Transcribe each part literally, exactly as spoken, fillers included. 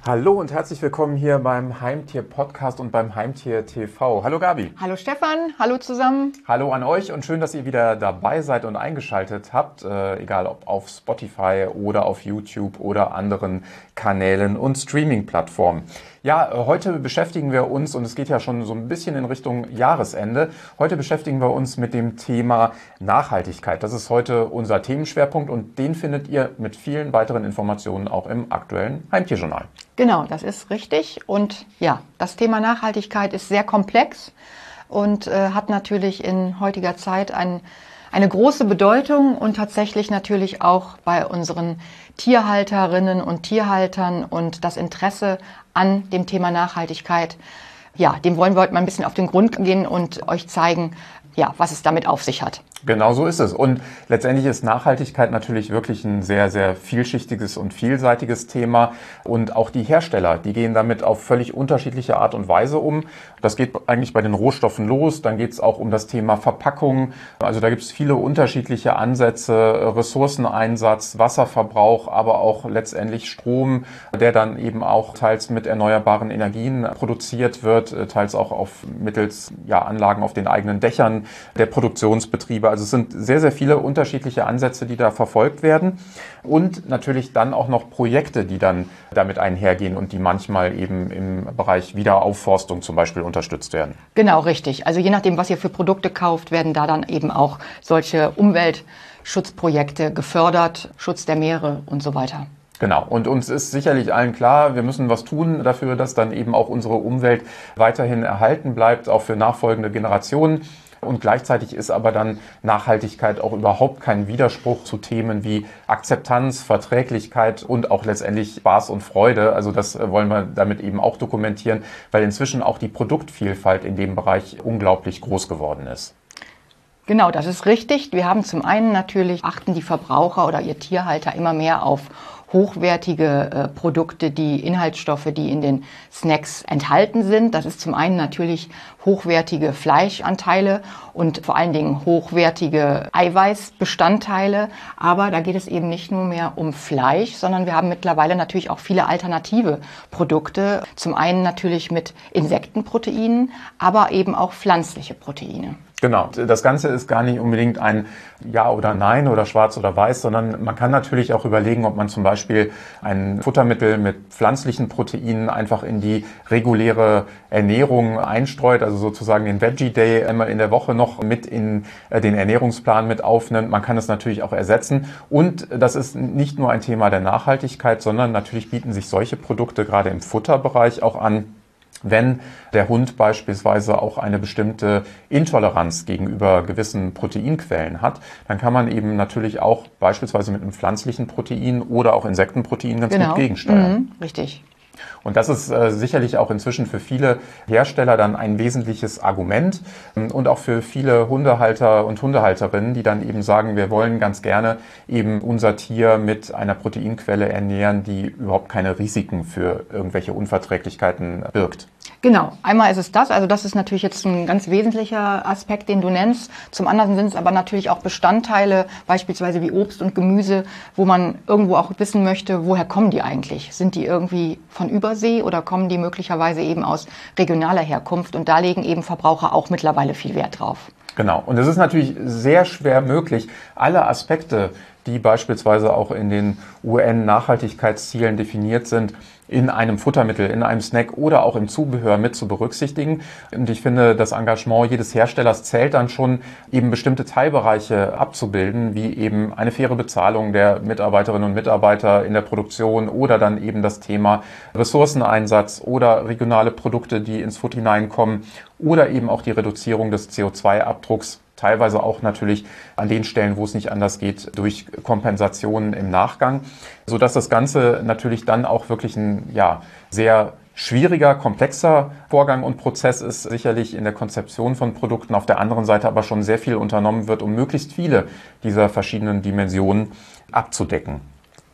Hallo und herzlich willkommen hier beim Heimtier-Podcast und beim Heimtier-T V. Hallo Gabi. Hallo Stefan, hallo zusammen. Hallo an euch und schön, dass ihr wieder dabei seid und eingeschaltet habt, äh, egal ob auf Spotify oder auf YouTube oder anderen Kanälen und Streaming-Plattformen. Ja, heute beschäftigen wir uns, und es geht ja schon so ein bisschen in Richtung Jahresende, heute beschäftigen wir uns mit dem Thema Nachhaltigkeit. Das ist heute unser Themenschwerpunkt und den findet ihr mit vielen weiteren Informationen auch im aktuellen Heimtierjournal. Genau, das ist richtig. Und ja, das Thema Nachhaltigkeit ist sehr komplex und äh, hat natürlich in heutiger Zeit ein, eine große Bedeutung und tatsächlich natürlich auch bei unseren Tierhalterinnen und Tierhaltern und das Interesse an dem Thema Nachhaltigkeit. Ja, dem wollen wir heute mal ein bisschen auf den Grund gehen und euch zeigen, ja, was es damit auf sich hat. Genau so ist es. Und letztendlich ist Nachhaltigkeit natürlich wirklich ein sehr, sehr vielschichtiges und vielseitiges Thema. Und auch die Hersteller, die gehen damit auf völlig unterschiedliche Art und Weise um. Das geht eigentlich bei den Rohstoffen los. Dann geht es auch um das Thema Verpackung. Also da gibt es viele unterschiedliche Ansätze, Ressourceneinsatz, Wasserverbrauch, aber auch letztendlich Strom, der dann eben auch teils mit erneuerbaren Energien produziert wird, teils auch auf mittels ja, Anlagen auf den eigenen Dächern der Produktionsbetriebe. Also es sind sehr, sehr viele unterschiedliche Ansätze, die da verfolgt werden und natürlich dann auch noch Projekte, die dann damit einhergehen und die manchmal eben im Bereich Wiederaufforstung zum Beispiel unterstützt werden. Genau, richtig. Also je nachdem, was ihr für Produkte kauft, werden da dann eben auch solche Umweltschutzprojekte gefördert, Schutz der Meere und so weiter. Genau. Und uns ist sicherlich allen klar, wir müssen was tun dafür, dass dann eben auch unsere Umwelt weiterhin erhalten bleibt, auch für nachfolgende Generationen. Und gleichzeitig ist aber dann Nachhaltigkeit auch überhaupt kein Widerspruch zu Themen wie Akzeptanz, Verträglichkeit und auch letztendlich Spaß und Freude. Also das wollen wir damit eben auch dokumentieren, weil inzwischen auch die Produktvielfalt in dem Bereich unglaublich groß geworden ist. Genau, das ist richtig. Wir haben zum einen natürlich, achten die Verbraucher oder ihr Tierhalter immer mehr auf hochwertige äh, Produkte, die Inhaltsstoffe, die in den Snacks enthalten sind. Das ist zum einen natürlich hochwertige Fleischanteile und vor allen Dingen hochwertige Eiweißbestandteile. Aber da geht es eben nicht nur mehr um Fleisch, sondern wir haben mittlerweile natürlich auch viele alternative Produkte. Zum einen natürlich mit Insektenproteinen, aber eben auch pflanzliche Proteine. Genau, das Ganze ist gar nicht unbedingt ein Ja oder Nein oder Schwarz oder Weiß, sondern man kann natürlich auch überlegen, ob man zum Beispiel ein Futtermittel mit pflanzlichen Proteinen einfach in die reguläre Ernährung einstreut, also sozusagen den Veggie Day einmal in der Woche noch mit in den Ernährungsplan mit aufnimmt. Man kann es natürlich auch ersetzen und das ist nicht nur ein Thema der Nachhaltigkeit, sondern natürlich bieten sich solche Produkte gerade im Futterbereich auch an, wenn der Hund beispielsweise auch eine bestimmte Intoleranz gegenüber gewissen Proteinquellen hat, dann kann man eben natürlich auch beispielsweise mit einem pflanzlichen Protein oder auch Insektenprotein ganz genau. gut gegensteuern. Mhm, richtig. Und das ist äh, sicherlich auch inzwischen für viele Hersteller dann ein wesentliches Argument ähm, und auch für viele Hundehalter und Hundehalterinnen, die dann eben sagen, wir wollen ganz gerne eben unser Tier mit einer Proteinquelle ernähren, die überhaupt keine Risiken für irgendwelche Unverträglichkeiten birgt. Genau, einmal ist es das, also das ist natürlich jetzt ein ganz wesentlicher Aspekt, den du nennst. Zum anderen sind es aber natürlich auch Bestandteile, beispielsweise wie Obst und Gemüse, wo man irgendwo auch wissen möchte, woher kommen die eigentlich? Sind die irgendwie von Übersee oder kommen die möglicherweise eben aus regionaler Herkunft? Und da legen eben Verbraucher auch mittlerweile viel Wert drauf. Genau, und es ist natürlich sehr schwer möglich, alle Aspekte, die beispielsweise auch in den U N-Nachhaltigkeitszielen definiert sind, in einem Futtermittel, in einem Snack oder auch im Zubehör mit zu berücksichtigen. Und ich finde, das Engagement jedes Herstellers zählt dann schon, eben bestimmte Teilbereiche abzubilden, wie eben eine faire Bezahlung der Mitarbeiterinnen und Mitarbeiter in der Produktion oder dann eben das Thema Ressourceneinsatz oder regionale Produkte, die ins Futter hineinkommen oder eben auch die Reduzierung des C O zwei Abdrucks. Teilweise auch natürlich an den Stellen, wo es nicht anders geht, durch Kompensationen im Nachgang, sodass das Ganze natürlich dann auch wirklich ein ja, sehr schwieriger, komplexer Vorgang und Prozess ist, sicherlich in der Konzeption von Produkten, auf der anderen Seite aber schon sehr viel unternommen wird, um möglichst viele dieser verschiedenen Dimensionen abzudecken.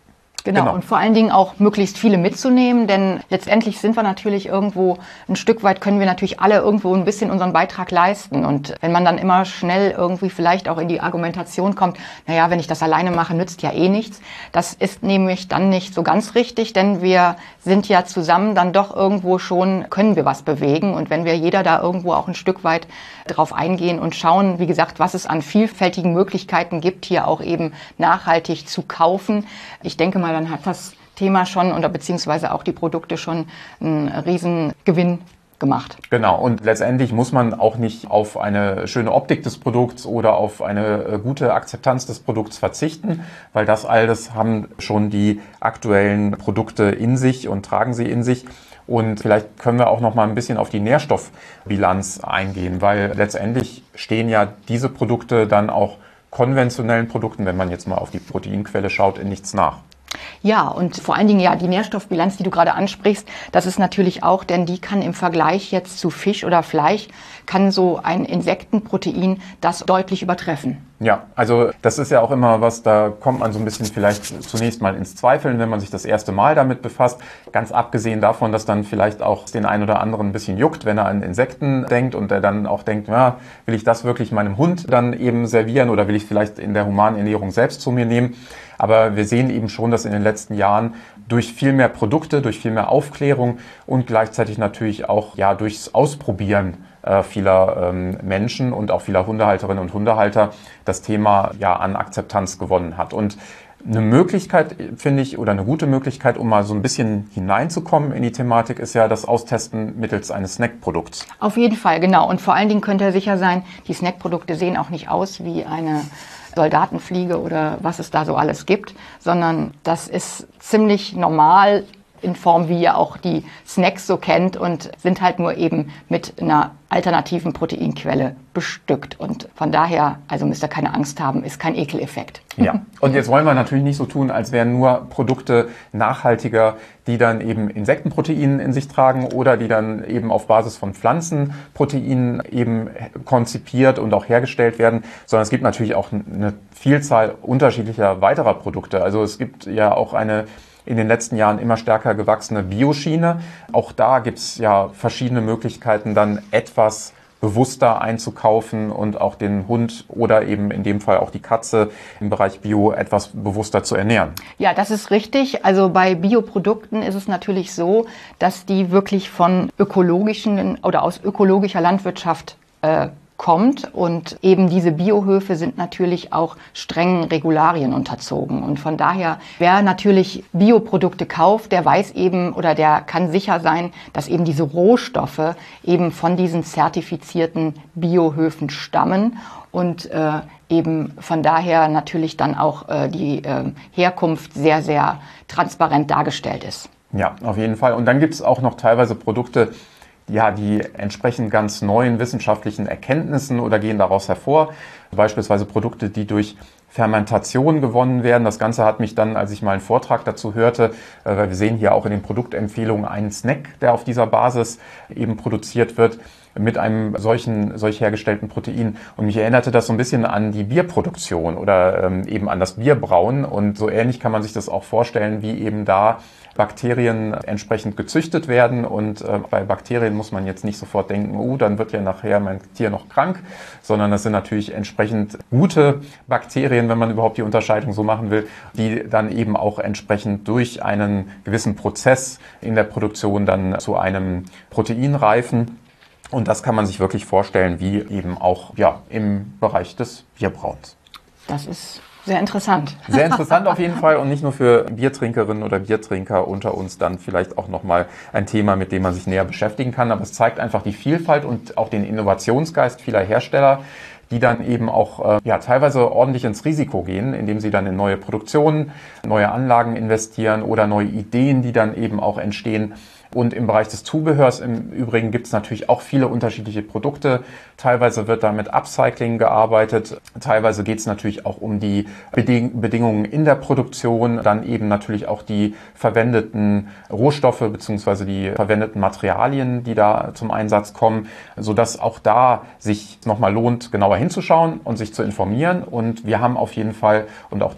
Genau, Genau. und vor allen Dingen auch möglichst viele mitzunehmen, denn letztendlich sind wir natürlich irgendwo, ein Stück weit können wir natürlich alle irgendwo ein bisschen unseren Beitrag leisten. Und wenn man dann immer schnell irgendwie vielleicht auch in die Argumentation kommt, naja, wenn ich das alleine mache, nützt ja eh nichts. Das ist nämlich dann nicht so ganz richtig, denn wir sind ja zusammen dann doch irgendwo schon, können wir was bewegen. Und wenn wir jeder da irgendwo auch ein Stück weit drauf eingehen und schauen, wie gesagt, was es an vielfältigen Möglichkeiten gibt, hier auch eben nachhaltig zu kaufen. Ich denke mal, dann hat das Thema schon oder beziehungsweise auch die Produkte schon einen riesen Gewinn gemacht. Genau, und letztendlich muss man auch nicht auf eine schöne Optik des Produkts oder auf eine gute Akzeptanz des Produkts verzichten, weil das alles haben schon die aktuellen Produkte in sich und tragen sie in sich. Und vielleicht können wir auch noch mal ein bisschen auf die Nährstoffbilanz eingehen, weil letztendlich stehen ja diese Produkte dann auch konventionellen Produkten, wenn man jetzt mal auf die Proteinquelle schaut, in nichts nach. Ja, und vor allen Dingen ja die Nährstoffbilanz, die du gerade ansprichst, das ist natürlich auch, denn die kann im Vergleich jetzt zu Fisch oder Fleisch, kann so ein Insektenprotein das deutlich übertreffen. Ja, also das ist ja auch immer was, da kommt man so ein bisschen vielleicht zunächst mal ins Zweifeln, wenn man sich das erste Mal damit befasst. Ganz abgesehen davon, dass dann vielleicht auch den einen oder anderen ein bisschen juckt, wenn er an Insekten denkt und er dann auch denkt, ja, will ich das wirklich meinem Hund dann eben servieren oder will ich vielleicht in der humanen Ernährung selbst zu mir nehmen? Aber wir sehen eben schon, dass in den letzten Jahren durch viel mehr Produkte, durch viel mehr Aufklärung und gleichzeitig natürlich auch ja durchs Ausprobieren äh, vieler ähm, Menschen und auch vieler Hundehalterinnen und Hundehalter das Thema ja an Akzeptanz gewonnen hat. Und eine Möglichkeit, finde ich, oder eine gute Möglichkeit, um mal so ein bisschen hineinzukommen in die Thematik, ist ja das Austesten mittels eines Snackprodukts. Auf jeden Fall, genau. Und vor allen Dingen könnt ihr sicher sein, die Snackprodukte sehen auch nicht aus wie eine Soldatenfliege oder was es da so alles gibt, sondern das ist ziemlich normal in Form, wie ihr auch die Snacks so kennt und sind halt nur eben mit einer alternativen Proteinquelle bestückt. Und von daher, also müsst ihr keine Angst haben, ist kein Ekeleffekt. Ja, und jetzt wollen wir natürlich nicht so tun, als wären nur Produkte nachhaltiger, die dann eben Insektenprotein in sich tragen oder die dann eben auf Basis von Pflanzenproteinen eben konzipiert und auch hergestellt werden, sondern es gibt natürlich auch eine Vielzahl unterschiedlicher weiterer Produkte. Also es gibt ja auch eine in den letzten Jahren immer stärker gewachsene Bioschiene. Auch da gibt es ja verschiedene Möglichkeiten, dann etwas bewusster einzukaufen und auch den Hund oder eben in dem Fall auch die Katze im Bereich Bio etwas bewusster zu ernähren. Ja, das ist richtig. Also bei Bioprodukten ist es natürlich so, dass die wirklich von ökologischen oder aus ökologischer Landwirtschaft äh, kommt und eben diese Biohöfe sind natürlich auch strengen Regularien unterzogen und von daher, wer natürlich Bioprodukte kauft, der weiß eben oder der kann sicher sein, dass eben diese Rohstoffe eben von diesen zertifizierten Biohöfen stammen und äh, eben von daher natürlich dann auch äh, die äh, Herkunft sehr, sehr transparent dargestellt ist. Ja, auf jeden Fall. Und dann gibt es auch noch teilweise Produkte, ja, die entsprechen ganz neuen wissenschaftlichen Erkenntnissen oder gehen daraus hervor. Beispielsweise Produkte, die durch Fermentation gewonnen werden. Das Ganze hat mich dann, als ich mal einen Vortrag dazu hörte, weil wir sehen hier auch in den Produktempfehlungen einen Snack, der auf dieser Basis eben produziert wird, mit einem solchen, solch hergestellten Protein. Und mich erinnerte das so ein bisschen an die Bierproduktion oder ähm, eben an das Bierbrauen. Und so ähnlich kann man sich das auch vorstellen, wie eben da Bakterien entsprechend gezüchtet werden. Und äh, bei Bakterien muss man jetzt nicht sofort denken, oh, dann wird ja nachher mein Tier noch krank, sondern das sind natürlich entsprechend gute Bakterien, wenn man überhaupt die Unterscheidung so machen will, die dann eben auch entsprechend durch einen gewissen Prozess in der Produktion dann zu einem Protein reifen. Und das kann man sich wirklich vorstellen, wie eben auch ja, im Bereich des Bierbrauens. Das ist sehr interessant. Sehr interessant auf jeden Fall und nicht nur für Biertrinkerinnen oder Biertrinker unter uns dann vielleicht auch nochmal ein Thema, mit dem man sich näher beschäftigen kann. Aber es zeigt einfach die Vielfalt und auch den Innovationsgeist vieler Hersteller, die dann eben auch äh, ja, teilweise ordentlich ins Risiko gehen, indem sie dann in neue Produktionen, neue Anlagen investieren oder neue Ideen, die dann eben auch entstehen. Und im Bereich des Zubehörs im Übrigen gibt es natürlich auch viele unterschiedliche Produkte. Teilweise wird da mit Upcycling gearbeitet. Teilweise geht es natürlich auch um die Beding- Bedingungen in der Produktion. Dann eben natürlich auch die verwendeten Rohstoffe bzw. die verwendeten Materialien, die da zum Einsatz kommen, sodass auch da sich nochmal lohnt, genauer hinzuschauen und sich zu informieren. Und wir haben auf jeden Fall und auch die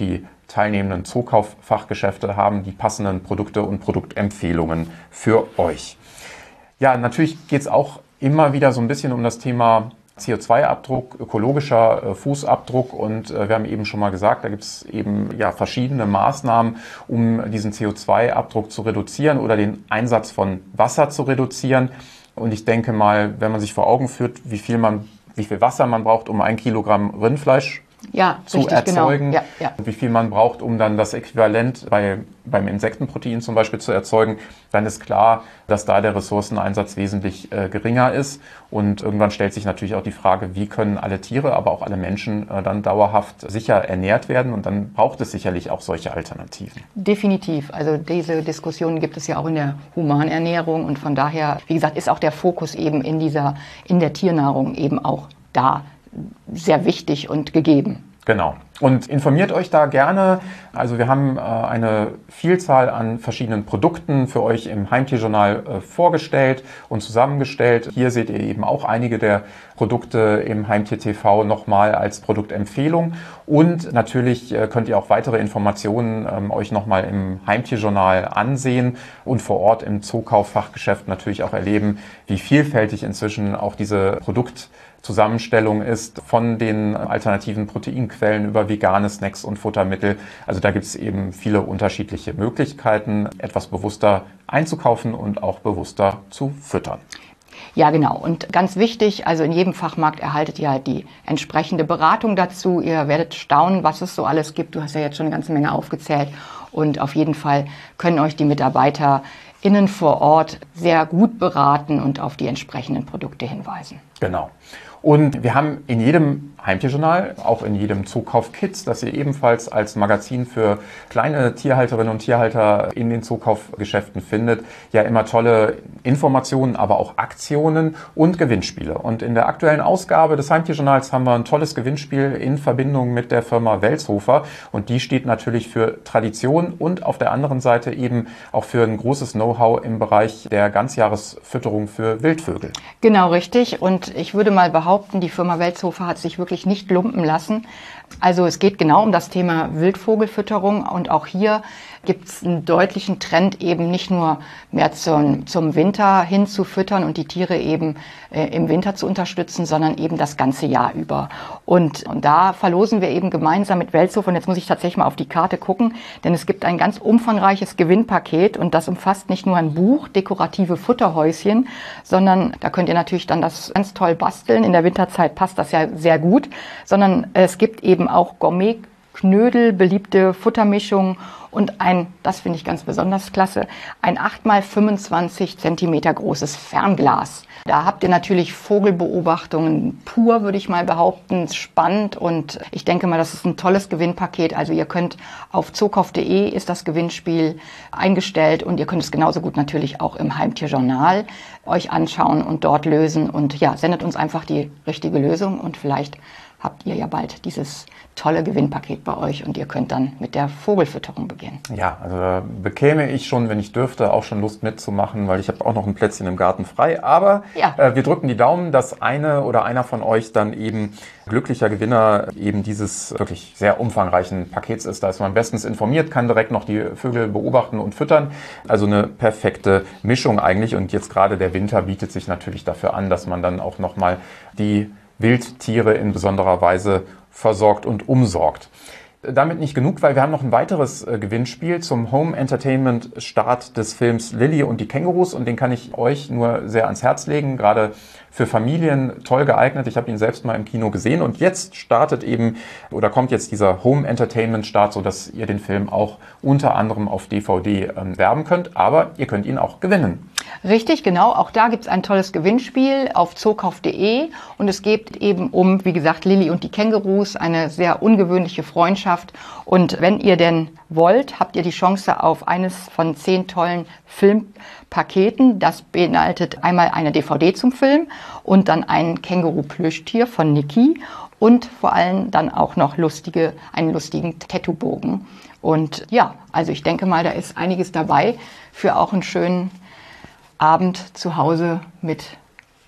teilnehmenden Zookauf-Fachgeschäfte haben die passenden Produkte und Produktempfehlungen für euch. Ja, natürlich geht es auch immer wieder so ein bisschen um das Thema C O zwei Abdruck, ökologischer äh, Fußabdruck und äh, wir haben eben schon mal gesagt, da gibt es eben ja verschiedene Maßnahmen, um diesen C O zwei Abdruck zu reduzieren oder den Einsatz von Wasser zu reduzieren. Und ich denke mal, wenn man sich vor Augen führt, wie viel man, wie viel Wasser man braucht, um ein Kilogramm Rindfleisch ja, zu richtig, erzeugen, genau. Ja, ja. wie viel man braucht, um dann das Äquivalent bei, beim Insektenprotein zum Beispiel zu erzeugen, dann ist klar, dass da der Ressourceneinsatz wesentlich äh, geringer ist. Und irgendwann stellt sich natürlich auch die Frage, wie können alle Tiere, aber auch alle Menschen äh, dann dauerhaft sicher ernährt werden? Und dann braucht es sicherlich auch solche Alternativen. Definitiv. Also diese Diskussionen gibt es ja auch in der Humanernährung. Und von daher, wie gesagt, ist auch der Fokus eben in dieser, in der Tiernahrung eben auch da sehr wichtig und gegeben. Genau. Und informiert euch da gerne. Also wir haben äh, eine Vielzahl an verschiedenen Produkten für euch im Heimtierjournal äh, vorgestellt und zusammengestellt. Hier seht ihr eben auch einige der Produkte im Heimtier T V nochmal als Produktempfehlung. Und natürlich äh, könnt ihr auch weitere Informationen ähm, euch nochmal im Heimtierjournal ansehen und vor Ort im Zookauffachgeschäft natürlich auch erleben, wie vielfältig inzwischen auch diese Produktzusammenstellung ist von den alternativen Proteinquellen über vegane Snacks und Futtermittel. Also da gibt es eben viele unterschiedliche Möglichkeiten, etwas bewusster einzukaufen und auch bewusster zu füttern. Ja, genau. Und ganz wichtig, also in jedem Fachmarkt erhaltet ihr halt die entsprechende Beratung dazu. Ihr werdet staunen, was es so alles gibt. Du hast ja jetzt schon eine ganze Menge aufgezählt. Und auf jeden Fall können euch die MitarbeiterInnen vor Ort sehr gut beraten und auf die entsprechenden Produkte hinweisen. Genau. Und wir haben in jedem Heimtierjournal, auch in jedem Zookauf Kids, das ihr ebenfalls als Magazin für kleine Tierhalterinnen und Tierhalter in den Zookaufgeschäften findet, ja immer tolle Informationen, aber auch Aktionen und Gewinnspiele. Und in der aktuellen Ausgabe des Heimtierjournals haben wir ein tolles Gewinnspiel in Verbindung mit der Firma Welzhofer. Und die steht natürlich für Tradition und auf der anderen Seite eben auch für ein großes Know-how im Bereich der Ganzjahresfütterung für Wildvögel. Genau, richtig. Und ich würde mal behaupten, die Firma Welzhofer hat sich wirklich nicht lumpen lassen. Also es geht genau um das Thema Wildvogelfütterung und auch hier gibt es einen deutlichen Trend, eben nicht nur mehr zum, zum Winter hin zu füttern und die Tiere eben äh, im Winter zu unterstützen, sondern eben das ganze Jahr über. Und, und da verlosen wir eben gemeinsam mit Welzhofer, und jetzt muss ich tatsächlich mal auf die Karte gucken, denn es gibt ein ganz umfangreiches Gewinnpaket und das umfasst nicht nur ein Buch, dekorative Futterhäuschen, sondern da könnt ihr natürlich dann das ganz toll basteln. In der Winterzeit passt das ja sehr gut, sondern es gibt eben auch Gourmet-Knödel, beliebte Futtermischungen und ein, das finde ich ganz besonders klasse, ein acht mal fünfundzwanzig Zentimeter großes Fernglas. Da habt ihr natürlich Vogelbeobachtungen pur, würde ich mal behaupten, spannend und ich denke mal, das ist ein tolles Gewinnpaket. Also ihr könnt auf zookauf punkt de ist das Gewinnspiel eingestellt und ihr könnt es genauso gut natürlich auch im Heimtierjournal euch anschauen und dort lösen und ja, sendet uns einfach die richtige Lösung und vielleicht habt ihr ja bald dieses tolle Gewinnpaket bei euch und ihr könnt dann mit der Vogelfütterung beginnen. Ja, also da bekäme ich schon, wenn ich dürfte, auch schon Lust mitzumachen, weil ich habe auch noch ein Plätzchen im Garten frei. Aber ja. äh, wir drücken die Daumen, dass eine oder einer von euch dann eben glücklicher Gewinner eben dieses wirklich sehr umfangreichen Pakets ist. Da ist man bestens informiert, kann direkt noch die Vögel beobachten und füttern. Also eine perfekte Mischung eigentlich. Und jetzt gerade der Winter bietet sich natürlich dafür an, dass man dann auch nochmal die Wildtiere in besonderer Weise versorgt und umsorgt. Damit nicht genug, weil wir haben noch ein weiteres äh, Gewinnspiel zum Home Entertainment Start des Films Lilli und die Kängurus und den kann ich euch nur sehr ans Herz legen, gerade für Familien toll geeignet. Ich habe ihn selbst mal im Kino gesehen und jetzt startet eben oder kommt jetzt dieser Home Entertainment Start, so dass ihr den Film auch unter anderem auf D V D ähm, werben könnt, aber ihr könnt ihn auch gewinnen. Richtig, genau. Auch da gibt es ein tolles Gewinnspiel auf zookauf punkt de und es geht eben um, wie gesagt, Lilli und die Kängurus, eine sehr ungewöhnliche Freundschaft. Und wenn ihr denn wollt, habt ihr die Chance auf eines von zehn tollen Filmpaketen. Das beinhaltet einmal eine D V D zum Film und dann ein Känguru-Plüschtier von Niki und vor allem dann auch noch lustige, einen lustigen Tattoo-Bogen. Und ja, also ich denke mal, da ist einiges dabei für auch einen schönen Abend zu Hause mit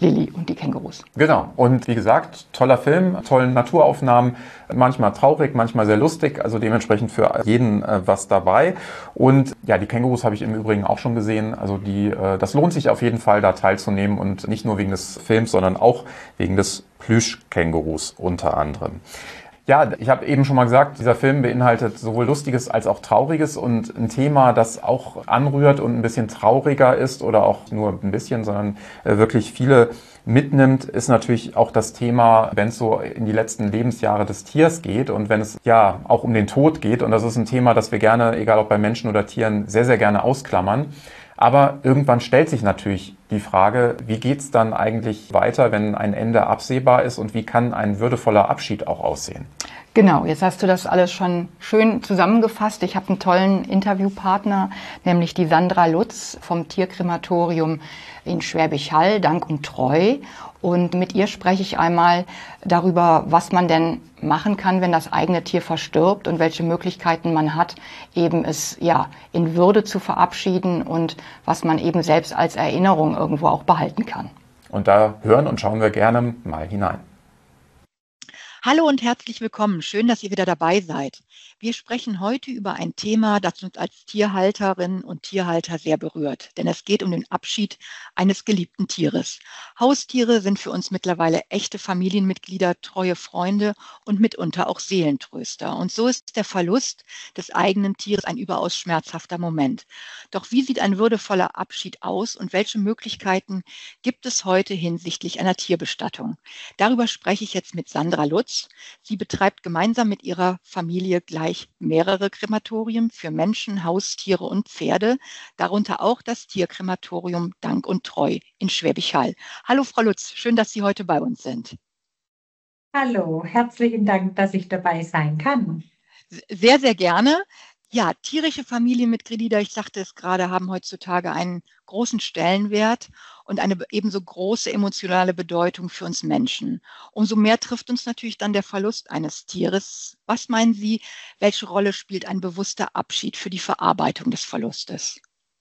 Lilli und die Kängurus. Genau. Und wie gesagt, toller Film, tollen Naturaufnahmen, manchmal traurig, manchmal sehr lustig, also dementsprechend für jeden äh, was dabei. Und ja, die Kängurus habe ich im Übrigen auch schon gesehen. Also die, äh, das lohnt sich auf jeden Fall, da teilzunehmen und nicht nur wegen des Films, sondern auch wegen des Plüschkängurus unter anderem. Ja, ich habe eben schon mal gesagt, dieser Film beinhaltet sowohl Lustiges als auch Trauriges und ein Thema, das auch anrührt und ein bisschen trauriger ist oder auch nur ein bisschen, sondern äh, wirklich viele mitnimmt, ist natürlich auch das Thema, wenn es so in die letzten Lebensjahre des Tiers geht und wenn es ja auch um den Tod geht. Und das ist ein Thema, das wir gerne, egal ob bei Menschen oder Tieren, sehr, sehr gerne ausklammern. Aber irgendwann stellt sich natürlich die Frage, wie geht's dann eigentlich weiter, wenn ein Ende absehbar ist und wie kann ein würdevoller Abschied auch aussehen? Genau, jetzt hast du das alles schon schön zusammengefasst. Ich habe einen tollen Interviewpartner, nämlich die Sandra Lutz vom Tierkrematorium in Schwäbisch Hall, Dank und Treu. Und mit ihr spreche ich einmal darüber, was man denn machen kann, wenn das eigene Tier verstirbt und welche Möglichkeiten man hat, eben es ja in Würde zu verabschieden und was man eben selbst als Erinnerung irgendwo auch behalten kann. Und da hören und schauen wir gerne mal hinein. Hallo und herzlich willkommen. Schön, dass ihr wieder dabei seid. Wir sprechen heute über ein Thema, das uns als Tierhalterinnen und Tierhalter sehr berührt. Denn es geht um den Abschied eines geliebten Tieres. Haustiere sind für uns mittlerweile echte Familienmitglieder, treue Freunde und mitunter auch Seelentröster. Und so ist der Verlust des eigenen Tieres ein überaus schmerzhafter Moment. Doch wie sieht ein würdevoller Abschied aus und welche Möglichkeiten gibt es heute hinsichtlich einer Tierbestattung? Darüber spreche ich jetzt mit Sandra Lutz. Sie betreibt gemeinsam mit ihrer Familie gleich mehrere Krematorien für Menschen, Haustiere und Pferde, darunter auch das Tierkrematorium Dank und Treu in Schwäbisch Hall. Hallo Frau Lutz, schön, dass Sie heute bei uns sind. Hallo, herzlichen Dank, dass ich dabei sein kann. Sehr, sehr gerne. Ja, tierische Familienmitglieder, ich sagte es gerade, haben heutzutage einen großen Stellenwert und eine ebenso große emotionale Bedeutung für uns Menschen. Umso mehr trifft uns natürlich dann der Verlust eines Tieres. Was meinen Sie, welche Rolle spielt ein bewusster Abschied für die Verarbeitung des Verlustes?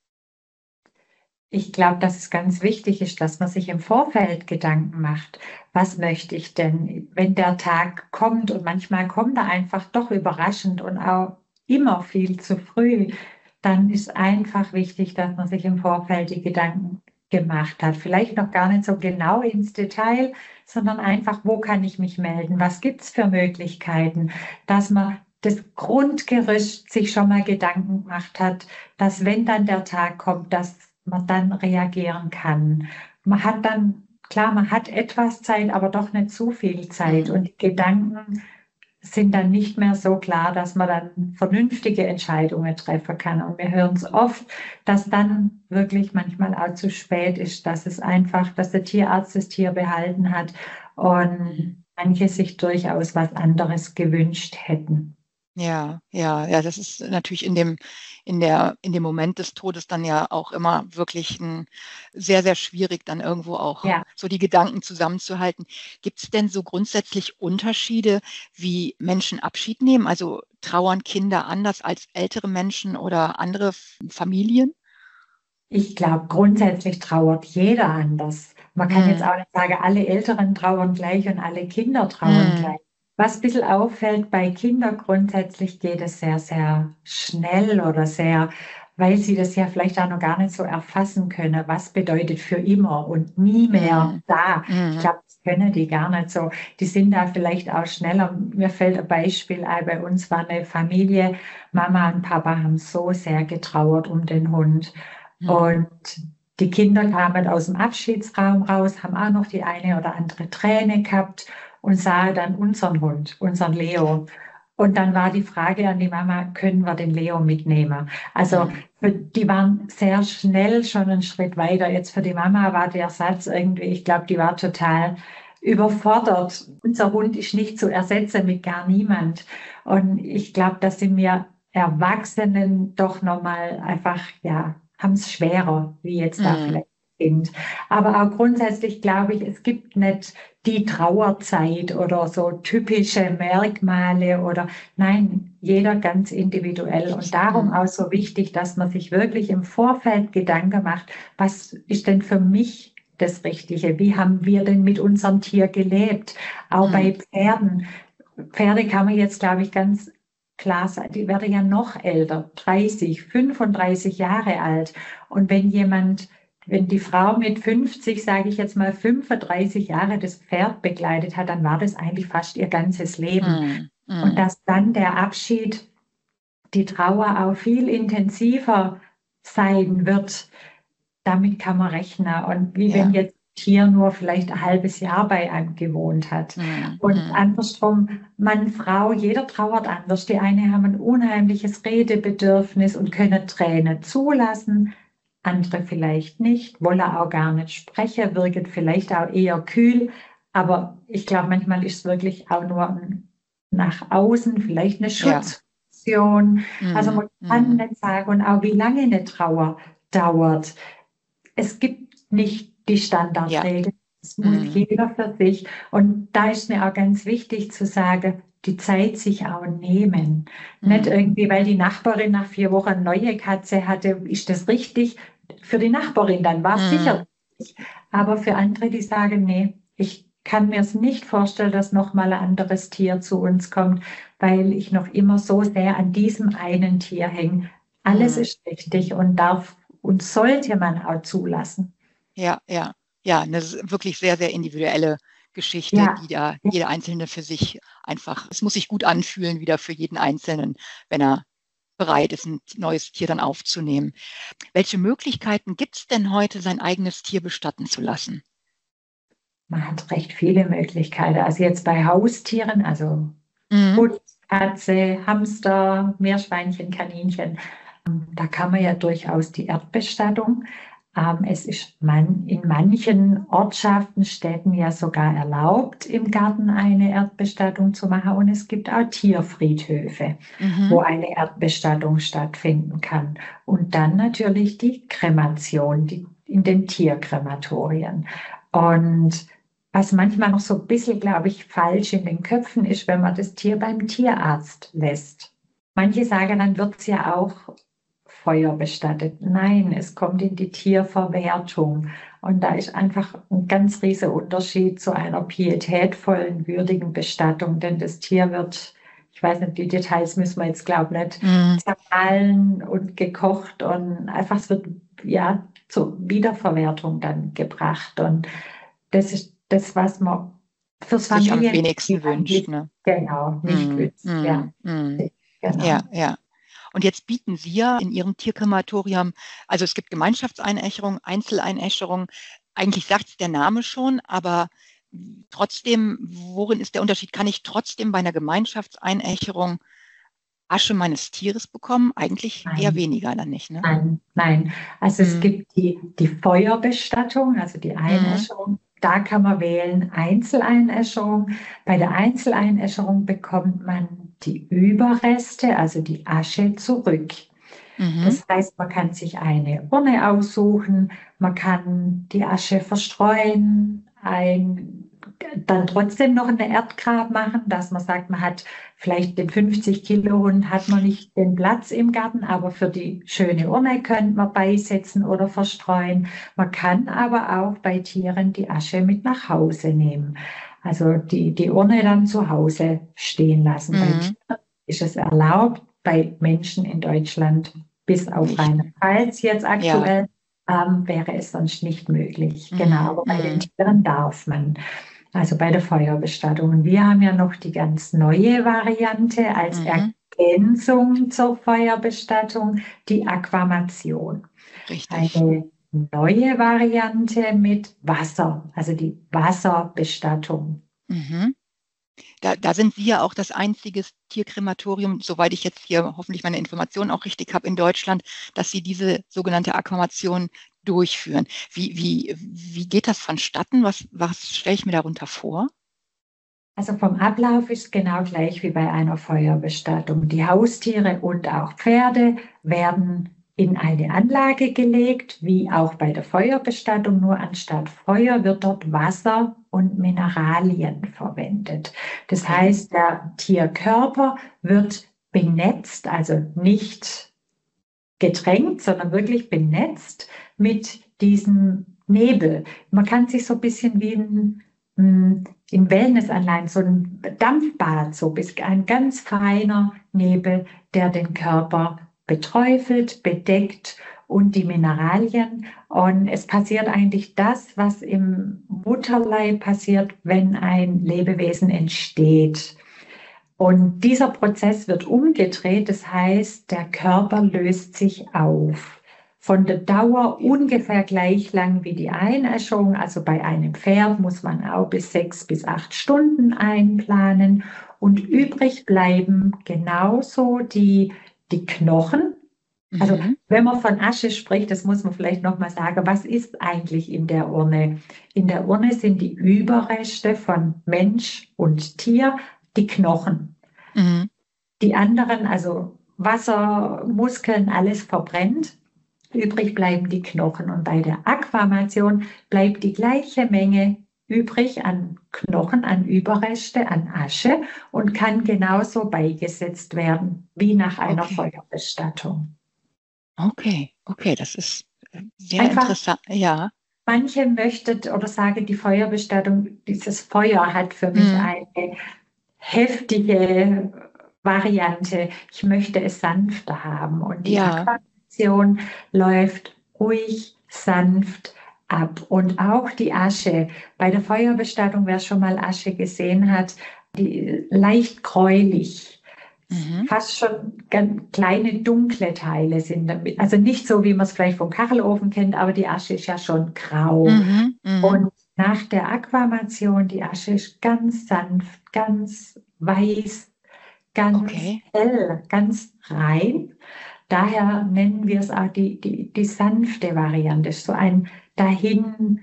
Ich glaube, dass es ganz wichtig ist, dass man sich im Vorfeld Gedanken macht. Was möchte ich denn, wenn der Tag kommt? Und manchmal kommt er einfach doch überraschend und auch immer viel zu früh. Dann ist einfach wichtig, dass man sich im Vorfeld die Gedanken gemacht hat. Vielleicht noch gar nicht so genau ins Detail, sondern einfach, wo kann ich mich melden? Was gibt es für Möglichkeiten? Dass man das Grundgerüst sich schon mal Gedanken gemacht hat, dass wenn dann der Tag kommt, dass man dann reagieren kann. Man hat dann, klar, man hat etwas Zeit, aber doch nicht zu viel Zeit. Und die Gedanken sind dann nicht mehr so klar, dass man dann vernünftige Entscheidungen treffen kann. Und wir hören es oft, dass dann wirklich manchmal auch zu spät ist, dass es einfach, dass der Tierarzt das Tier behalten hat und manche sich durchaus was anderes gewünscht hätten. Ja, ja, ja, das ist natürlich in dem, in der, in dem Moment des Todes dann ja auch immer wirklich ein, sehr, sehr schwierig, dann irgendwo auch Ja. so die Gedanken zusammenzuhalten. Gibt es denn so grundsätzlich Unterschiede, wie Menschen Abschied nehmen? Also trauern Kinder anders als ältere Menschen oder andere F- Familien? Ich glaube, grundsätzlich trauert jeder anders. Man kann jetzt Hm, auch nicht sagen, alle Eltern trauern gleich und alle Kinder trauern hm, gleich. Was ein bisschen auffällt bei Kindern, grundsätzlich geht es sehr, sehr schnell oder sehr, weil sie das ja vielleicht auch noch gar nicht so erfassen können, was bedeutet für immer und nie mehr hm, da. Ich hm, glaube, das können die gar nicht so. Die sind da vielleicht auch schneller. Mir fällt ein Beispiel ein, bei uns war eine Familie, Mama und Papa haben so sehr getrauert um den Hund. hm, Und die Kinder kamen aus dem Abschiedsraum raus, haben auch noch die eine oder andere Träne gehabt und sahen dann unseren Hund, unseren Leo. Und dann war die Frage an die Mama, können wir den Leo mitnehmen? Also hm, für, die waren sehr schnell schon einen Schritt weiter. Jetzt für die Mama war der Satz irgendwie, ich glaube, die war total überfordert. Unser Hund ist nicht zu ersetzen mit gar niemand. Und ich glaube, dass sind wir Erwachsenen doch nochmal einfach, ja, haben es schwerer, wie jetzt da hm, vielleicht sind. Aber auch grundsätzlich glaube ich, es gibt nicht die Trauerzeit oder so typische Merkmale oder nein, jeder ganz individuell. Und darum hm, auch so wichtig, dass man sich wirklich im Vorfeld Gedanken macht, was ist denn für mich das Richtige? Wie haben wir denn mit unserem Tier gelebt? Auch Mhm. bei Pferden. Pferde kann man jetzt, glaube ich, ganz klar sagen, die werden ja noch älter, dreißig, fünfunddreißig Jahre alt. Und wenn jemand, wenn die Frau mit fünfzig, sage ich jetzt mal fünfunddreißig Jahre das Pferd begleitet hat, dann war das eigentlich fast ihr ganzes Leben. Mhm. Und Mhm. dass dann der Abschied, die Trauer auch viel intensiver sein wird, damit kann man rechnen. Und wie wenn Ja. jetzt ein Tier nur vielleicht ein halbes Jahr bei einem gewohnt hat. Mhm. Und Mhm. andersrum, Mann, Frau, jeder trauert anders. Die eine haben ein unheimliches Redebedürfnis und können Tränen zulassen. Andere vielleicht nicht, wollen auch gar nicht sprechen, wirken vielleicht auch eher kühl. Aber ich glaube, manchmal ist es wirklich auch nur ein nach außen, vielleicht eine Ja. Schutzfunktion. Also Mhm. man kann Mhm. nicht sagen, und auch wie lange eine Trauer dauert. Es gibt nicht die Ja. Standardregel. Es muss Mhm. jeder für sich. Und da ist mir auch ganz wichtig zu sagen, die Zeit sich auch nehmen. Nicht Mhm. irgendwie, weil die Nachbarin nach vier Wochen eine neue Katze hatte, ist das richtig. Für die Nachbarin dann war es sicher Mhm. richtig. Aber für andere, die sagen, nee, ich kann mir es nicht vorstellen, dass noch mal ein anderes Tier zu uns kommt, weil ich noch immer so sehr an diesem einen Tier hänge. Alles Mhm. ist richtig und darf und sollte man auch zulassen. Ja, ja, ja, eine s- wirklich sehr, sehr individuelle Geschichte, Ja, die da jeder Einzelne für sich einfach, es muss sich gut anfühlen, wieder für jeden Einzelnen, wenn er bereit ist, ein neues Tier dann aufzunehmen. Welche Möglichkeiten gibt es denn heute, sein eigenes Tier bestatten zu lassen? man hat recht viele Möglichkeiten. Also jetzt bei Haustieren, also Mhm. Hund, Katze, Hamster, Meerschweinchen, Kaninchen, da kann man ja durchaus die Erdbestattung. Ähm, es ist man, in manchen Ortschaften, Städten ja sogar erlaubt, im Garten eine Erdbestattung zu machen. Und es gibt auch Tierfriedhöfe, wo Mhm. eine Erdbestattung stattfinden kann. Und dann natürlich die Kremation, die, in den Tierkrematorien. Und was manchmal noch so ein bisschen, glaube ich, falsch in den Köpfen ist, wenn man das Tier beim Tierarzt lässt. Manche sagen, dann wird es ja auch Feuer bestattet. Nein, es kommt in die Tierverwertung. Und da ist einfach ein ganz riesiger Unterschied zu einer pietätvollen, würdigen Bestattung. Denn das Tier wird, ich weiß nicht, die Details müssen wir jetzt, glaube ich, nicht Mhm. zermahlen und gekocht und einfach, es wird ja zur Wiederverwertung dann gebracht. Und das ist das, was man fürs Sich am Familienleben wenigsten wünscht, eigentlich ne? genau nicht Mhm. wünscht. Ja, Mhm. Mhm. Ja, genau. ja. Und jetzt bieten Sie ja in Ihrem Tierkrematorium, also es gibt Gemeinschaftseinäscherung, Einzeleinäscherung. Eigentlich sagt es der Name schon, aber trotzdem, worin ist der Unterschied? Kann ich trotzdem bei einer Gemeinschaftseinäscherung Asche meines Tieres bekommen? Eigentlich eher Nein. weniger dann nicht, ne? Nein, nein. Also es Mhm. gibt die, die Feuerbestattung, also die Mhm. Einäscherung. Da kann man wählen Einzeleinäscherung. Bei der Einzeleinäscherung bekommt man die Überreste, also die Asche, zurück. Mhm. Das heißt, man kann sich eine Urne aussuchen, man kann die Asche verstreuen, ein, dann trotzdem noch eine Erdgrab machen, dass man sagt, man hat vielleicht den fünfzig Kilo Hund, hat man nicht den Platz im Garten, aber für die schöne Urne könnte man beisetzen oder verstreuen. Man kann aber auch bei Tieren die Asche mit nach Hause nehmen. Also die, die Urne dann zu Hause stehen lassen. Bei Mhm. Tieren ist es erlaubt, bei Menschen in Deutschland bis auf Nicht. Rheinland-Pfalz jetzt Ja. aktuell, ähm, wäre es sonst nicht möglich. Genau, Mhm. aber bei den Mhm. Tieren darf man. Also bei der Feuerbestattung. Und wir haben ja noch die ganz neue Variante als Mhm. Ergänzung zur Feuerbestattung, die Aquamation. Richtig. Eine neue Variante mit Wasser, also die Wasserbestattung. Mhm. Da, da sind Sie ja auch das einzige Tierkrematorium, soweit ich jetzt hier hoffentlich meine Informationen auch richtig habe, in Deutschland, dass Sie diese sogenannte Aquamation durchführen. Wie, wie, wie geht das vonstatten? Was, was stelle ich mir darunter vor? Also vom Ablauf ist genau gleich wie bei einer Feuerbestattung. Die Haustiere und auch Pferde werden in eine Anlage gelegt, wie auch bei der Feuerbestattung, nur anstatt Feuer wird dort Wasser und Mineralien verwendet. Das Okay. heißt, der Tierkörper wird benetzt, also nicht getränkt, sondern wirklich benetzt mit diesem Nebel. Man kann sich so ein bisschen wie ein, mh, in Wellnessanlagen, so ein Dampfbad, so bis ein ganz feiner Nebel, der den Körper beträufelt, bedeckt und die Mineralien. Und es passiert eigentlich das, was im Mutterleib passiert, wenn ein Lebewesen entsteht. Und dieser Prozess wird umgedreht, das heißt, der Körper löst sich auf. Von der Dauer ungefähr gleich lang wie die Einäscherung. Also bei einem Pferd muss man auch bis sechs bis acht Stunden einplanen. Und übrig bleiben genauso die, die Knochen. Also Mhm. wenn man von Asche spricht, das muss man vielleicht nochmal sagen, was ist eigentlich in der Urne? In der Urne sind die Überreste von Mensch und Tier, die Knochen. Mhm. Die anderen, also Wasser, Muskeln, alles verbrennt. Übrig bleiben die Knochen. Und bei der Aquamation bleibt die gleiche Menge übrig an Knochen, an Überreste, an Asche und kann genauso beigesetzt werden wie nach einer Okay. Feuerbestattung. Okay, okay, das ist äh, sehr Einfach, interessant. Ja. manche möchten oder sagen, die Feuerbestattung, dieses Feuer hat für mich Mhm. eine heftige Variante. Ich möchte es sanfter haben. Und die Ja. Aquamation läuft ruhig, sanft ab. Und auch die Asche. Bei der Feuerbestattung, wer schon mal Asche gesehen hat, die leicht gräulich. Mhm. Fast schon ganz kleine dunkle Teile sind damit. Also nicht so, wie man es vielleicht vom Kachelofen kennt, aber die Asche ist ja schon grau. Mhm. Mhm. Und nach der Aquamation, die Asche ist ganz sanft, ganz weiß, ganz Okay. hell, ganz rein. Daher nennen wir es auch die, die, die sanfte Variante. Das ist so ein dahin,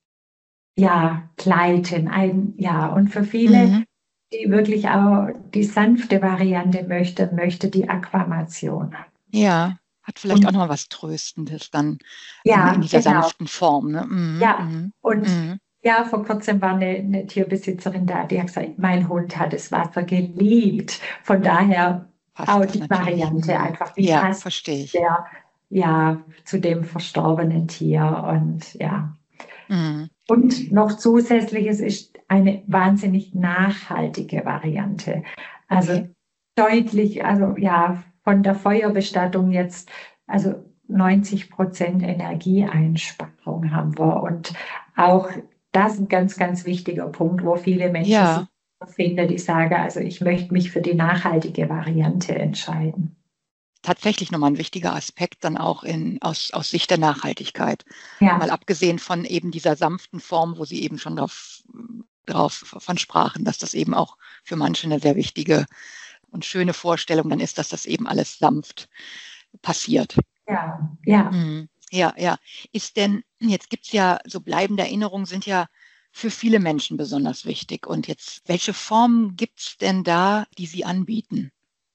ja, gleiten, ein, ja. Und für viele, Mhm. die wirklich auch die sanfte Variante möchten, möchte die Aquamation. Ja, hat vielleicht auch Und noch was Tröstendes dann in, in ja, dieser genau. sanften Form. Ne? Mhm. Ja, Mhm. und Mhm. ja, vor kurzem war eine, eine Tierbesitzerin da, die hat gesagt, mein Hund hat das Wasser geliebt. Von daher Passt auch das die natürlich. Variante, Mhm. einfach wie Ja, passt verstehe ich. der ja zu dem verstorbenen Tier und ja. Mhm. Und noch zusätzliches ist eine wahnsinnig nachhaltige Variante. Also Okay. deutlich, also ja, von der Feuerbestattung jetzt, also neunzig Prozent Energieeinsparung haben wir. Und auch das ist ein ganz, ganz wichtiger Punkt, wo viele Menschen sich Ja, finden, die sagen, also ich möchte mich für die nachhaltige Variante entscheiden. tatsächlich nochmal ein wichtiger Aspekt dann auch in, aus, aus Sicht der Nachhaltigkeit. Mal Ja, abgesehen von eben dieser sanften Form, wo Sie eben schon drauf, drauf von sprachen, dass das eben auch für manche eine sehr wichtige und schöne Vorstellung dann ist, dass das eben alles sanft passiert. ja, ja. Mhm. Ja, ja. Ist denn, jetzt gibt es ja, so bleibende Erinnerungen sind ja für viele Menschen besonders wichtig. Und jetzt, welche Formen gibt es denn da, die Sie anbieten?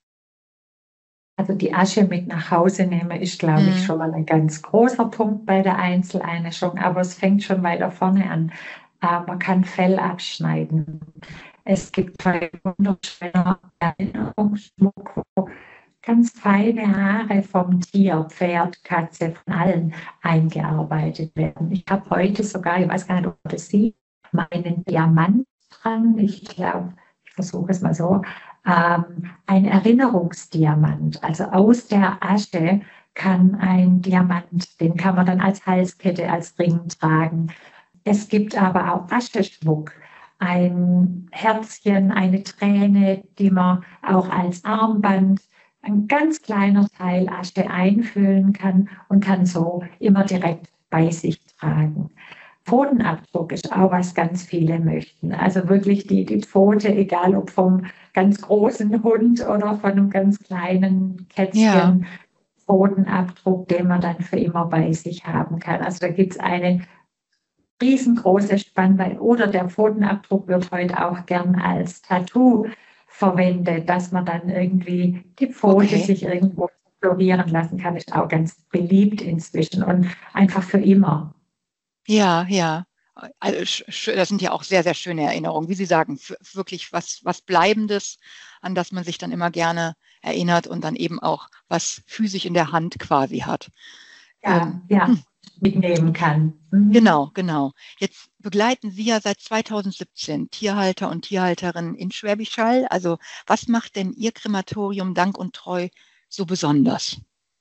Also die Asche mit nach Hause nehmen ist, glaube ich, Mhm. schon mal ein ganz großer Punkt bei der Einzeleinäscherung, aber es fängt schon weiter vorne an. Äh, man kann Fell abschneiden. Es gibt zwei wunderschöne Erinnerungsschmuck, wo ganz feine Haare vom Tier, Pferd, Katze, von allen eingearbeitet werden. Ich habe heute sogar, ich weiß gar nicht, ob das sieht, meinen Diamant dran. Ich glaube, ich versuche es mal so, ähm, ein Erinnerungsdiamant. Also aus der Asche kann ein Diamant, den kann man dann als Halskette, als Ring tragen. Es gibt aber auch Ascheschmuck, ein Herzchen, eine Träne, die man auch als Armband, ein ganz kleiner Teil Asche einfüllen kann und kann so immer direkt bei sich tragen. Pfotenabdruck ist auch was ganz viele möchten. Also wirklich die, die Pfote, egal ob vom ganz großen Hund oder von einem ganz kleinen Ja, Kätzchen, Pfotenabdruck, den man dann für immer bei sich haben kann. Also da gibt es eine riesengroße Spannweite. Oder der Pfotenabdruck wird heute auch gern als Tattoo verwendet, dass man dann irgendwie die Pfote okay. sich irgendwo tätowieren lassen kann, ist auch ganz beliebt inzwischen und einfach für immer. Ja, ja. Also, sch- sch- das sind ja auch sehr, sehr schöne Erinnerungen. Wie Sie sagen, f- wirklich was, was Bleibendes, an das man sich dann immer gerne erinnert und dann eben auch was physisch in der Hand quasi hat. Ähm, Ja, ja. hm. mitnehmen kann. Mhm. Genau, genau. Jetzt begleiten Sie ja seit zweitausendsiebzehn Tierhalter und Tierhalterinnen in Schwäbisch Hall. Also was macht denn Ihr Krematorium Dank und Treu so besonders?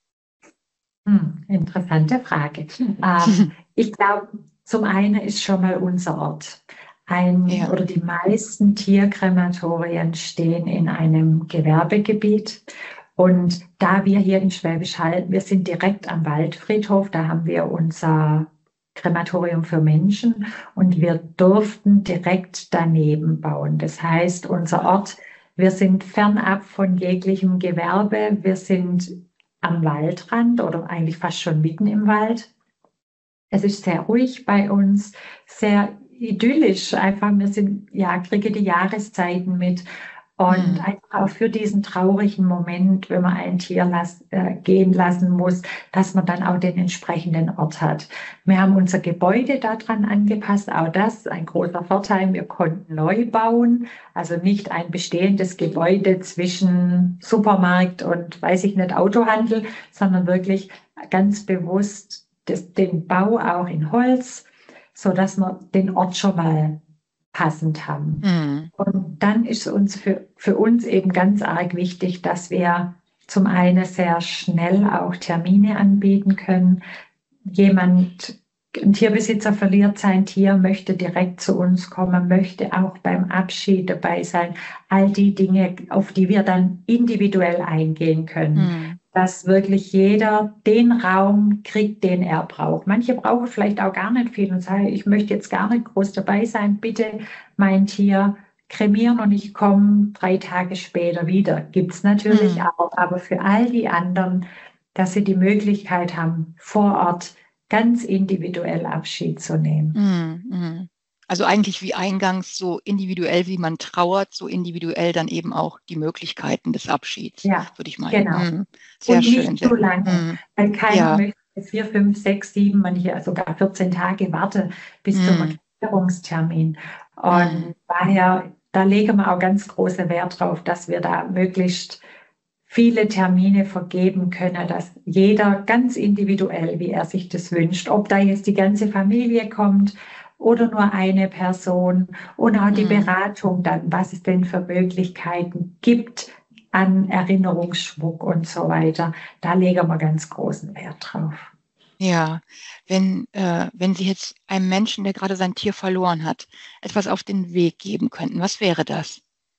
Hm, interessante Frage. Ähm, ich glaube, zum einen ist schon mal unser Ort. Ein Ja. oder die meisten Tierkrematorien stehen in einem Gewerbegebiet. Und da wir hier in Schwäbisch Hall, wir sind direkt am Waldfriedhof, da haben wir unser Krematorium für Menschen und wir durften direkt daneben bauen. Das heißt, unser Ort, wir sind fernab von jeglichem Gewerbe, wir sind am Waldrand oder eigentlich fast schon mitten im Wald. Es ist sehr ruhig bei uns, sehr idyllisch. Einfach, wir sind, ja, kriege die Jahreszeiten mit. Und Mhm. einfach auch für diesen traurigen Moment, wenn man ein Tier las, äh, gehen lassen muss, dass man dann auch den entsprechenden Ort hat. Wir haben unser Gebäude daran angepasst, auch das ein großer Vorteil. Wir konnten neu bauen, also nicht ein bestehendes Gebäude zwischen Supermarkt und, weiß ich nicht, Autohandel, sondern wirklich ganz bewusst das, den Bau auch in Holz, so dass wir den Ort schon mal passend haben. Mhm. Und dann ist uns für, für uns eben ganz arg wichtig, dass wir zum einen sehr schnell auch Termine anbieten können. Jemand, ein Tierbesitzer verliert sein Tier, möchte direkt zu uns kommen, möchte auch beim Abschied dabei sein. All die Dinge, auf die wir dann individuell eingehen können. Mhm. Dass wirklich jeder den Raum kriegt, den er braucht. Manche brauchen vielleicht auch gar nicht viel und sagen, ich möchte jetzt gar nicht groß dabei sein, bitte mein Tier kremieren und ich komme drei Tage später wieder. Gibt es natürlich Mhm. auch, aber für all die anderen, dass sie die Möglichkeit haben, vor Ort ganz individuell Abschied zu nehmen. Mhm. Mhm. Also eigentlich wie eingangs, so individuell wie man trauert, so individuell dann eben auch die Möglichkeiten des Abschieds, Ja, würde ich meinen. genau. Mhm. Sehr Und schön. nicht Sehr, zu lange, mhm. weil keiner Ja. möchte vier, fünf, sechs, sieben, manche sogar vierzehn Tage warten bis zum Mhm. Erklärungstermin. Mhm. Und daher, da legen wir auch ganz großen Wert drauf, dass wir da möglichst viele Termine vergeben können, dass jeder ganz individuell, wie er sich das wünscht, ob da jetzt die ganze Familie kommt oder nur eine Person und auch die Mhm. Beratung dann, was es denn für Möglichkeiten gibt an Erinnerungsschmuck und so weiter. Da legen wir ganz großen Wert drauf. Ja, wenn, äh, wenn Sie jetzt einem Menschen, der gerade sein Tier verloren hat, etwas auf den Weg geben könnten, was wäre das?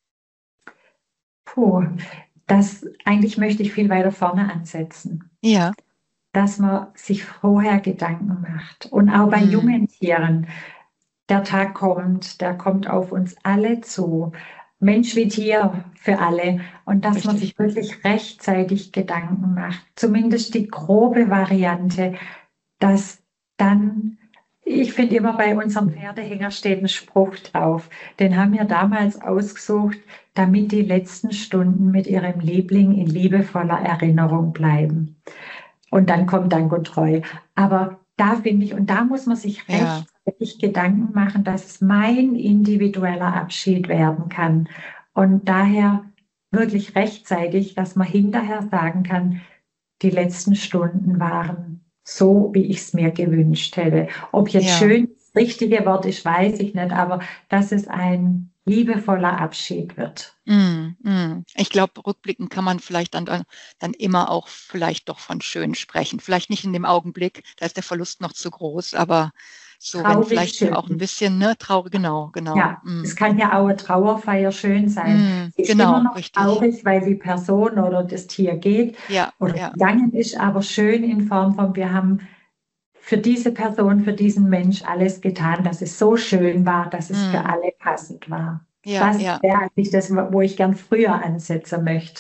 Puh, das eigentlich möchte ich viel weiter vorne ansetzen, Ja. dass man sich vorher Gedanken macht und auch bei Mhm. jungen Tieren. Der Tag kommt, der kommt auf uns alle zu. Mensch wie Tier für alle. Und dass man Richtig. sich wirklich rechtzeitig Gedanken macht. Zumindest die grobe Variante, dass dann, ich finde immer bei unserem Pferdehänger steht ein Spruch drauf. Den haben wir damals ausgesucht, damit die letzten Stunden mit ihrem Liebling in liebevoller Erinnerung bleiben. Und dann kommt Dank und Treu. Aber da finde ich, und da muss man sich Ja. rechtzeitig Gedanken machen, dass es mein individueller Abschied werden kann. Und daher wirklich rechtzeitig, dass man hinterher sagen kann, die letzten Stunden waren so, wie ich es mir gewünscht hätte. Ob jetzt Ja. schön das richtige Wort ist, weiß ich nicht, aber dass es ein liebevoller Abschied wird. Mm, mm. Ich glaube, rückblickend kann man vielleicht dann, dann, dann immer auch vielleicht doch von schön sprechen. Vielleicht nicht in dem Augenblick, da ist der Verlust noch zu groß, aber so, wenn Traurig vielleicht schön. auch ein bisschen, ne, traurig, genau, genau. Ja, Mm. es kann ja auch eine Trauerfeier schön sein. Mm, Sie ist genau, immer noch richtig. traurig, weil die Person oder das Tier geht Ja, oder ja. gegangen ist, aber schön in Form von, wir haben für diese Person, für diesen Mensch alles getan, dass es so schön war, dass es für Mm. alle passend war. Ja, Das ja. wäre eigentlich das, wo ich gern früher ansetzen möchte.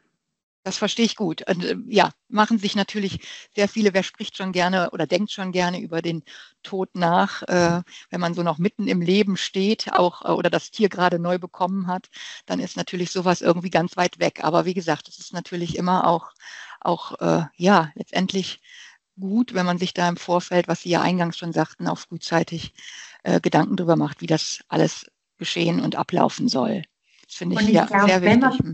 Das verstehe ich gut. Und, äh, ja, machen sich natürlich sehr viele, wer spricht schon gerne oder denkt schon gerne über den Tod nach, äh, wenn man so noch mitten im Leben steht, auch äh, oder das Tier gerade neu bekommen hat, dann ist natürlich sowas irgendwie ganz weit weg. Aber wie gesagt, es ist natürlich immer auch, auch äh, ja, letztendlich gut, wenn man sich da im Vorfeld, was Sie ja eingangs schon sagten, auch frühzeitig äh, Gedanken drüber macht, wie das alles geschehen und ablaufen soll. Das finde Und ich ich ja glaube, sehr wenn wichtig. man Mhm.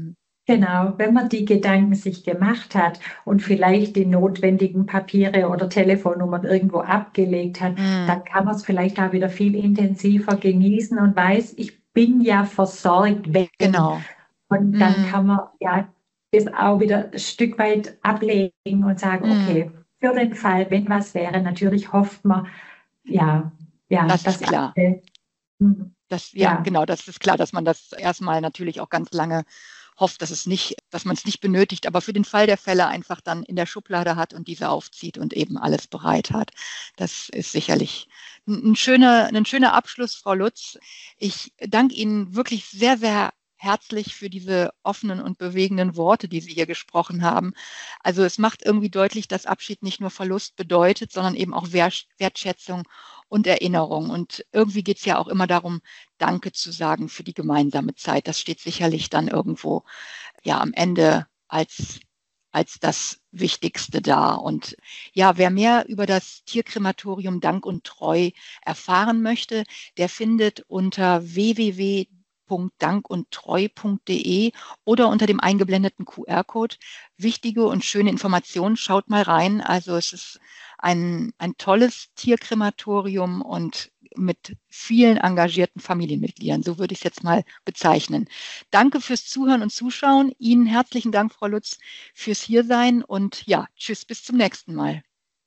Genau, wenn man die Gedanken sich gemacht hat und vielleicht die notwendigen Papiere oder Telefonnummern irgendwo abgelegt hat, Mhm. dann kann man es vielleicht auch wieder viel intensiver genießen und weiß, ich bin ja versorgt, wenn. Genau. Und dann Mhm. kann man ja das auch wieder ein Stück weit ablegen und sagen, Mhm. okay, für den Fall, wenn was wäre, natürlich hofft man, ja, ja, Das ist dass klar. alle, hm, Das, ja, ja, genau, das ist klar, dass man das erstmal natürlich auch ganz lange hofft, dass es nicht, dass man es nicht benötigt, aber für den Fall der Fälle einfach dann in der Schublade hat und diese aufzieht und eben alles bereit hat. Das ist sicherlich ein, ein schöner, ein schöner Abschluss, Frau Lutz. Ich danke Ihnen wirklich sehr, sehr herzlich für diese offenen und bewegenden Worte, die Sie hier gesprochen haben. Also es macht irgendwie deutlich, dass Abschied nicht nur Verlust bedeutet, sondern eben auch Wertschätzung und Erinnerung. Und irgendwie geht es ja auch immer darum, Danke zu sagen für die gemeinsame Zeit. Das steht sicherlich dann irgendwo ja am Ende als, als das Wichtigste da. Und ja, wer mehr über das Tierkrematorium Dank und Treu erfahren möchte, der findet unter w w w punkt dank und treu punkt de oder unter dem eingeblendeten Q R-Code wichtige und schöne Informationen. Schaut mal rein. Also es ist ein, ein tolles Tierkrematorium und mit vielen engagierten Familienmitgliedern. So würde ich es jetzt mal bezeichnen. Danke fürs Zuhören und Zuschauen. Ihnen herzlichen Dank, Frau Lutz, fürs Hiersein und ja, tschüss, bis zum nächsten Mal.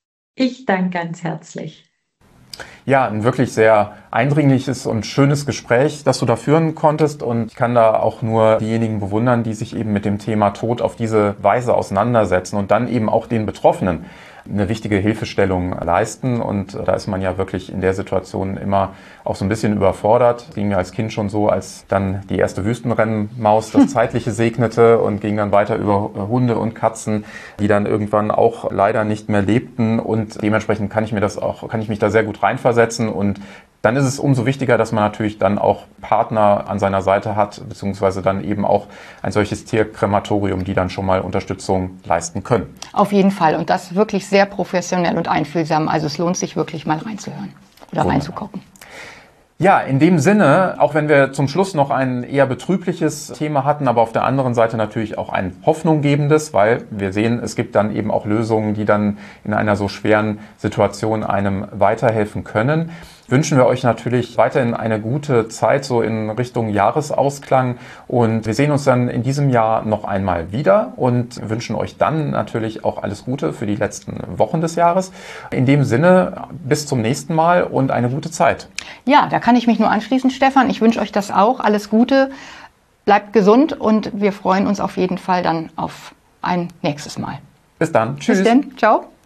Ich danke ganz herzlich. Ja, ein wirklich sehr eindringliches und schönes Gespräch, das du da führen konntest, und ich kann da auch nur diejenigen bewundern, die sich eben mit dem Thema Tod auf diese Weise auseinandersetzen und dann eben auch den Betroffenen eine wichtige Hilfestellung leisten. Und da ist man ja wirklich in der Situation immer auch so ein bisschen überfordert. Das ging mir als Kind schon so, als dann die erste Wüstenrennmaus das Zeitliche segnete und ging dann weiter über Hunde und Katzen, die dann irgendwann auch leider nicht mehr lebten. Und dementsprechend kann ich mir das auch, kann ich mich da sehr gut reinversetzen. Und dann ist es umso wichtiger, dass man natürlich dann auch Partner an seiner Seite hat, beziehungsweise dann eben auch ein solches Tierkrematorium, die dann schon mal Unterstützung leisten können. Auf jeden Fall. Und das wirklich sehr professionell und einfühlsam. Also es lohnt sich wirklich mal reinzuhören oder Wunderbar. reinzugucken. Ja, in dem Sinne, auch wenn wir zum Schluss noch ein eher betrübliches Thema hatten, aber auf der anderen Seite natürlich auch ein hoffnunggebendes, weil wir sehen, es gibt dann eben auch Lösungen, die dann in einer so schweren Situation einem weiterhelfen können, wünschen wir euch natürlich weiterhin eine gute Zeit, so in Richtung Jahresausklang. Und wir sehen uns dann in diesem Jahr noch einmal wieder und wünschen euch dann natürlich auch alles Gute für die letzten Wochen des Jahres. In dem Sinne, bis zum nächsten Mal und eine gute Zeit. Ja, da kann ich mich nur anschließen, Stefan. Ich wünsche euch das auch. Alles Gute, bleibt gesund und wir freuen uns auf jeden Fall dann auf ein nächstes Mal. Bis dann. Tschüss. Bis dann. Ciao.